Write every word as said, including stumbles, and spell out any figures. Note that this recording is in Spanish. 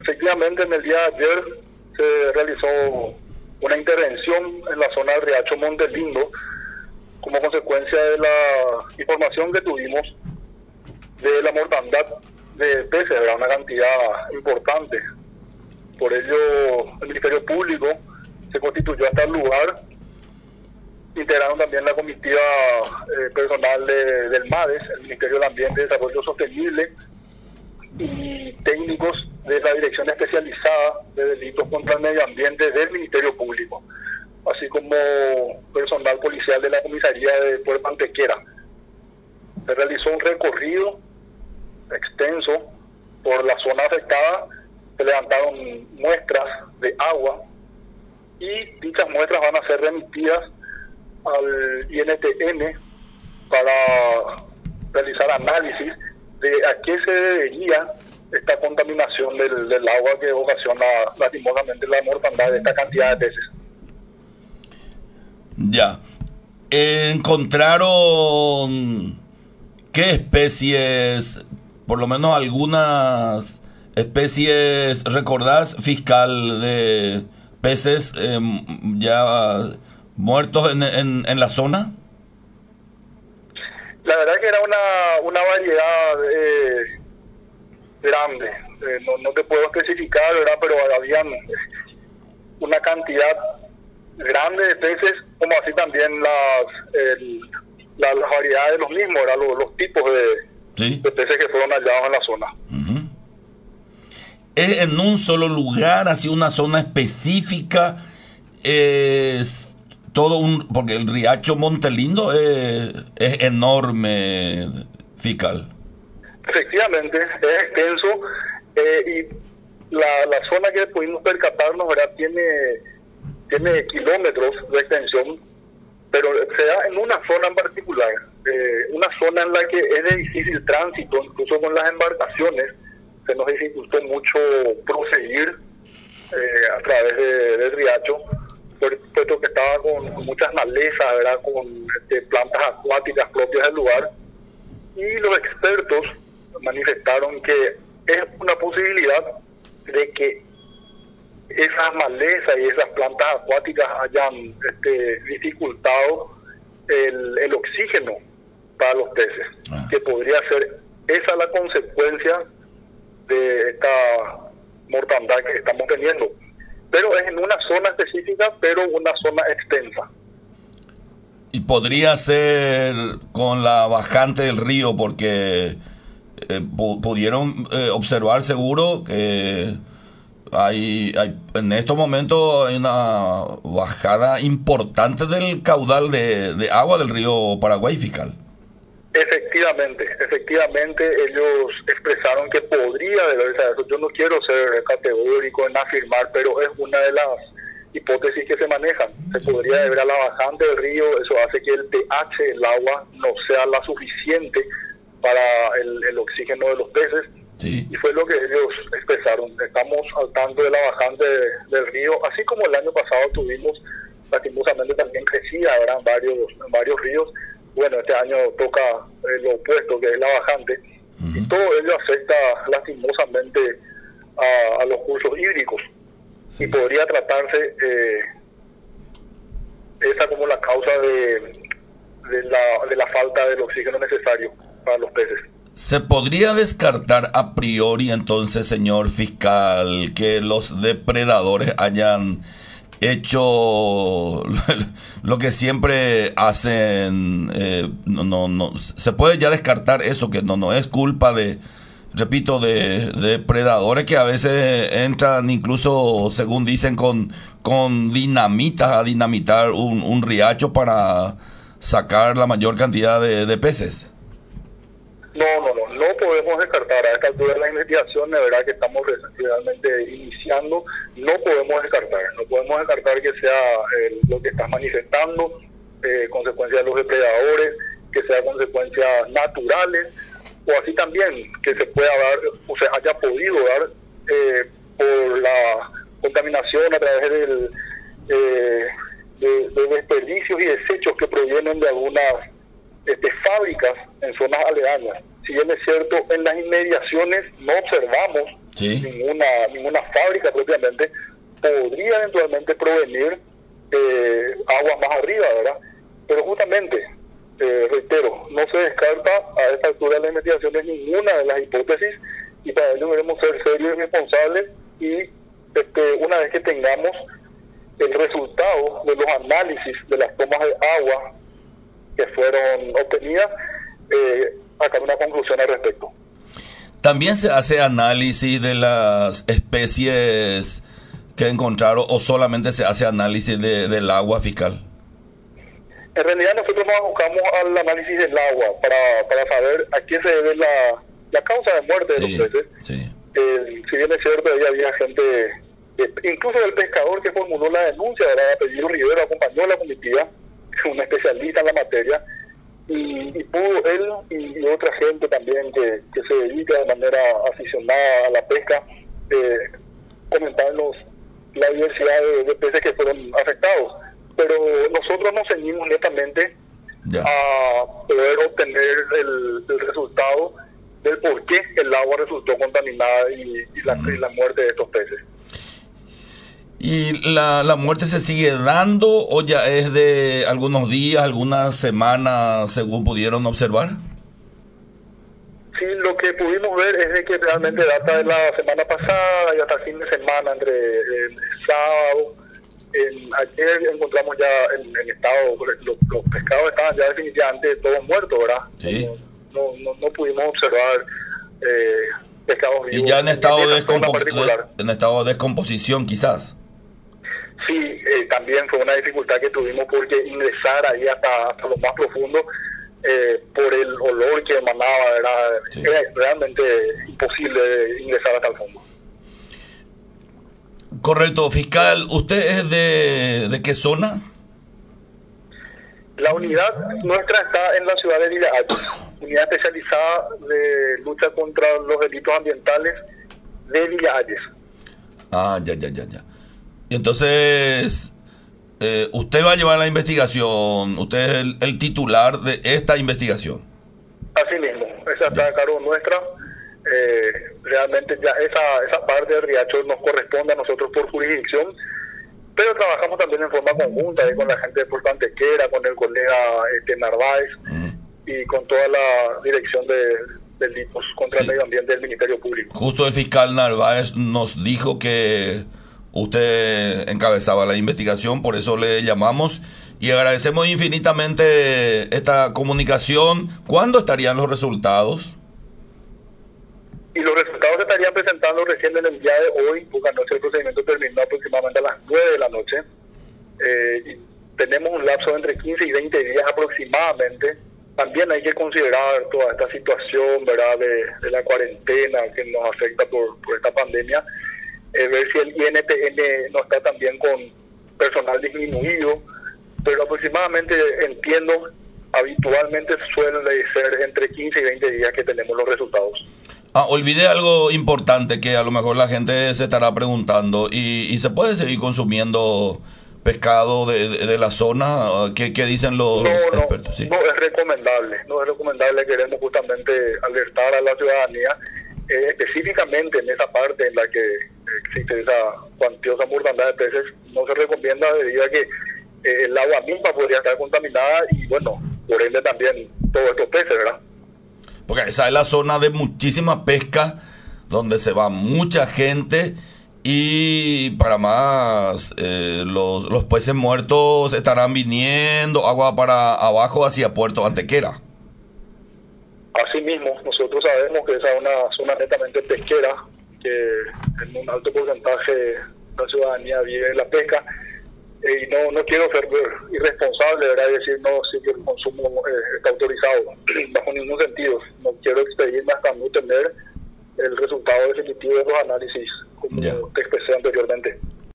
Efectivamente, en el día de ayer se realizó una intervención en la zona del Riacho Montelindo como consecuencia de la información que tuvimos de la mortandad de peces, ¿verdad? Una cantidad importante. Por ello, el Ministerio Público se constituyó hasta el lugar. Integraron también la comitiva eh, personal de, del MADES, el Ministerio del Ambiente y Desarrollo Sostenible, y técnicos de la Dirección Especializada de Delitos contra el Medio Ambiente del Ministerio Público, así como personal policial de la comisaría de Puerto Antequera. Se realizó un recorrido extenso por la zona afectada, se levantaron muestras de agua y dichas muestras van a ser remitidas al I N T N para realizar análisis de a qué se debería esta contaminación del, del agua que ocasiona lastimosamente la mortandad de esta cantidad de peces. Ya. ¿Encontraron qué especies, por lo menos algunas especies, recordás, fiscal, de peces eh, ya muertos en, en, en la zona? La verdad que era una, una variedad eh, grande, eh, no, no te puedo especificar, ¿verdad? Pero habían una cantidad grande de peces, como así también las el, la, las variedades de los mismos, ¿verdad? Los, los tipos de, ¿sí? de peces que fueron hallados en la zona. Uh-huh. ¿Es en un solo lugar, así una zona específica? ¿Es todo un...? Porque el Riacho Montelindo es, es enorme, fiscal. Efectivamente, es extenso, eh, y la, la zona que pudimos percatarnos, ¿verdad? Tiene, tiene kilómetros de extensión, pero se da en una zona en particular, eh, una zona en la que es de difícil tránsito, incluso con las embarcaciones, se nos dificultó mucho proseguir eh, a través de, del riacho, puesto que estaba con, con muchas malezas, ¿verdad? Con este, plantas acuáticas propias del lugar, y los expertos manifestaron que es una posibilidad de que esas malezas y esas plantas acuáticas hayan este, dificultado el, el oxígeno para los peces, ah. que podría ser esa la consecuencia de esta mortandad que estamos teniendo. Pero es en una zona específica, pero una zona extensa. Y podría ser con la bajante del río, porque eh, pudieron eh, observar seguro que hay, hay en estos momentos hay una bajada importante del caudal de, de agua del río Paraguay, fiscal. Efectivamente, efectivamente ellos expresaron que podría deberse a eso. Yo no quiero ser categórico en afirmar, pero es una de las hipótesis que se manejan. Se podría deber a la bajante del río, eso hace que el pH del agua no sea la suficiente para el, el oxígeno de los peces. Sí. Y fue lo que ellos expresaron. Estamos al tanto de la bajante de, del río, así como el año pasado tuvimos, lastimosamente también crecía, eran varios, varios ríos. Bueno, este año toca eh, lo opuesto, que es la bajante, uh-huh. y todo ello afecta lastimosamente a, a los cursos hídricos, sí. y podría tratarse eh, esa como la causa de, de, la, de la falta del oxígeno necesario para los peces. ¿Se podría descartar a priori entonces, señor fiscal, que los depredadores hayan hecho lo que siempre hacen? eh, no, no, no, se puede ya descartar eso, que no, no es culpa de, repito, de, de depredadores que a veces entran incluso, según dicen, con, con dinamita a dinamitar un, un riacho para sacar la mayor cantidad de, de peces. No, no, no, no podemos descartar. A esta altura de la investigación, de verdad que estamos realmente iniciando, no podemos descartar, no podemos descartar que sea eh, lo que estás manifestando, eh, consecuencia de los depredadores, que sea consecuencias naturales, o así también que se pueda dar, o se haya podido dar eh, por la contaminación a través del, eh, de, de desperdicios y desechos que provienen de algunas Este, fábricas en zonas aledañas. Si bien es cierto, en las inmediaciones no observamos Sí. ninguna ninguna fábrica propiamente, podría eventualmente provenir eh, aguas más arriba, ¿verdad? Pero justamente, eh, reitero, no se descarta a esta altura de las investigaciones ninguna de las hipótesis, y para ello debemos ser serios y responsables, y este, una vez que tengamos el resultado de los análisis de las tomas de agua que fueron obtenidas, eh, sacar una conclusión al respecto. ¿También se hace análisis de las especies que encontraron o solamente se hace análisis de, del agua, fiscal? En realidad nosotros nos abocamos al análisis del agua para, para saber a qué se debe la, la causa de muerte de Sí, los peces. sí. Eh, si bien es cierto, ahí había gente, eh, incluso el pescador que formuló la denuncia, era de apellido Rivero, acompañó a la comitiva, un especialista en la materia, y, y pudo él y, y otra gente también que, que se dedica de manera aficionada a la pesca, eh, comentarnos la diversidad de, de peces que fueron afectados. Pero nosotros nos ceñimos netamente Ya. a poder obtener el, el resultado del por qué el agua resultó contaminada y, y, la, Mm. y la muerte de estos peces. ¿Y la, la muerte se sigue dando o ya es de algunos días, algunas semanas, según pudieron observar? Sí, lo que pudimos ver es de que realmente data de la semana pasada y hasta el fin de semana, entre el, el sábado, el, ayer encontramos ya en, en estado, los, los pescados estaban ya definitivamente todos muertos, ¿verdad? Sí. No, no, no, no pudimos observar eh, pescados vivos. Y ya en estado, en de, esa zona descompo- particular. de- en estado de descomposición, quizás. Sí, eh, también fue una dificultad que tuvimos porque ingresar ahí hasta, hasta lo más profundo, eh, por el olor que emanaba, era, Sí. era realmente imposible ingresar hasta el fondo. Correcto, fiscal. ¿Usted es de, de qué zona? La unidad nuestra está en la ciudad de Villa Ayes, unidad especializada de lucha contra los delitos ambientales de Villa Ayes. Ah, ya, ya, ya, ya. Y entonces, eh, usted va a llevar la investigación, usted es el, el titular de esta investigación. Así mismo, esa está a cargo nuestra. Eh, realmente ya esa esa parte del riacho nos corresponde a nosotros por jurisdicción, pero trabajamos también en forma conjunta ahí con la gente de Puerto Antequera, con el colega este, Narváez Mm. y con toda la dirección de delitos contra Sí. el medio ambiente del Ministerio Público. Justo el fiscal Narváez nos dijo que usted encabezaba la investigación, por eso le llamamos y agradecemos infinitamente esta comunicación. ¿Cuándo estarían los resultados? Y los resultados se estarían presentando recién en el día de hoy, porque anoche el procedimiento terminó aproximadamente a las nueve de la noche. Eh, y tenemos un lapso de entre quince y veinte días aproximadamente. También hay que considerar toda esta situación, ¿verdad?, de, de la cuarentena que nos afecta por, por esta pandemia. Eh, ver si el I N P N no está también con personal disminuido, pero aproximadamente entiendo, habitualmente suele ser entre quince y veinte días que tenemos los resultados. Ah, olvidé algo importante que a lo mejor la gente se estará preguntando. ¿Y, y se puede seguir consumiendo pescado de, de, de la zona? ¿Qué, qué dicen los No, no, expertos? Sí. no es recomendable, no es recomendable. Queremos justamente alertar a la ciudadanía, eh, específicamente en esa parte en la que existe esa cuantiosa mortandad de peces. No se recomienda debido a que eh, el agua misma podría estar contaminada y, bueno, por ende también todos estos peces, ¿verdad? Porque esa es la zona de muchísima pesca, donde se va mucha gente y para más, eh, los, los peces muertos estarán viniendo agua para abajo hacia Puerto Antequera. Asimismo, nosotros sabemos que esa es una zona netamente pesquera, que en un alto porcentaje la ciudadanía vive en la pesca. Eh, y no no quiero ser irresponsable, ¿verdad?, y decir no, sí que el consumo eh, está autorizado, bajo ningún sentido. No quiero expedirme hasta no tener el resultado definitivo de los análisis, como Ya. te expresé anteriormente.